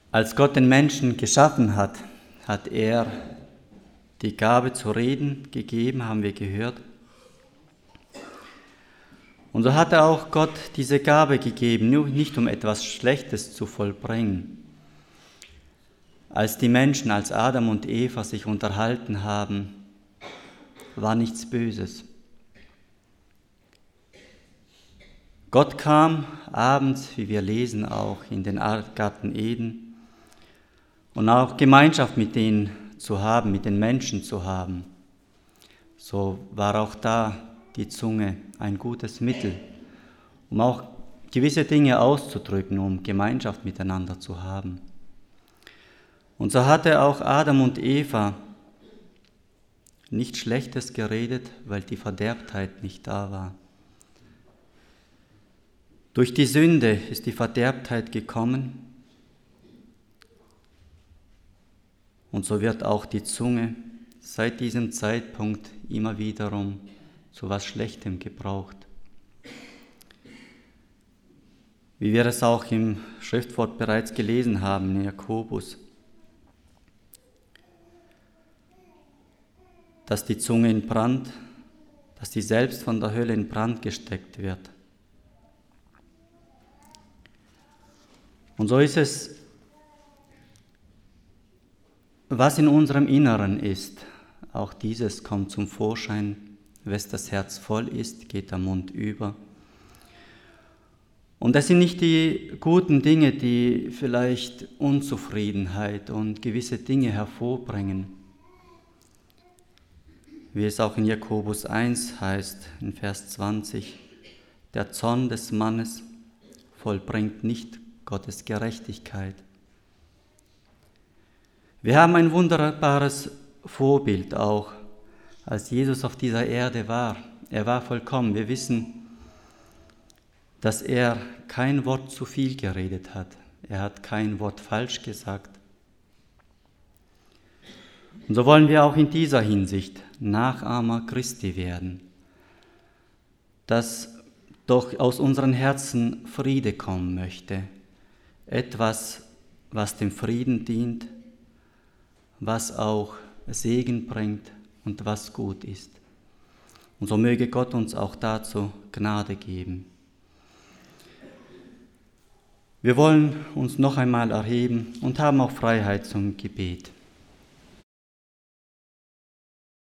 Als Gott den Menschen geschaffen hat, hat er die Gabe zu reden gegeben, haben wir gehört. Und so hat auch Gott diese Gabe gegeben, nicht um etwas Schlechtes zu vollbringen. Als die Menschen, als Adam und Eva sich unterhalten haben, war nichts Böses. Gott kam abends, wie wir lesen, auch in den Garten Eden und auch Gemeinschaft mit denen zu haben, mit den Menschen zu haben. So war auch da die Zunge ein gutes Mittel, um auch gewisse Dinge auszudrücken, um Gemeinschaft miteinander zu haben. Und so hatte auch Adam und Eva nichts Schlechtes geredet, weil die Verderbtheit nicht da war. Durch die Sünde ist die Verderbtheit gekommen und so wird auch die Zunge seit diesem Zeitpunkt immer wiederum zu was Schlechtem gebraucht. Wie wir es auch im Schriftwort bereits gelesen haben, in Jakobus, dass die Zunge in Brand, dass die selbst von der Hölle in Brand gesteckt wird. Und so ist es, was in unserem Inneren ist, auch dieses kommt zum Vorschein. Wes das Herz voll ist, geht der Mund über. Und das sind nicht die guten Dinge, die vielleicht Unzufriedenheit und gewisse Dinge hervorbringen. Wie es auch in Jakobus 1 heißt, in Vers 20, der Zorn des Mannes vollbringt nicht Gottes Gerechtigkeit. Wir haben ein wunderbares Vorbild auch, als Jesus auf dieser Erde war. Er war vollkommen. Wir wissen, dass er kein Wort zu viel geredet hat. Er hat kein Wort falsch gesagt. Und so wollen wir auch in dieser Hinsicht Nachahmer Christi werden, dass doch aus unseren Herzen Friede kommen möchte. Etwas, was dem Frieden dient, was auch Segen bringt und was gut ist. Und so möge Gott uns auch dazu Gnade geben. Wir wollen uns noch einmal erheben und haben auch Freiheit zum Gebet.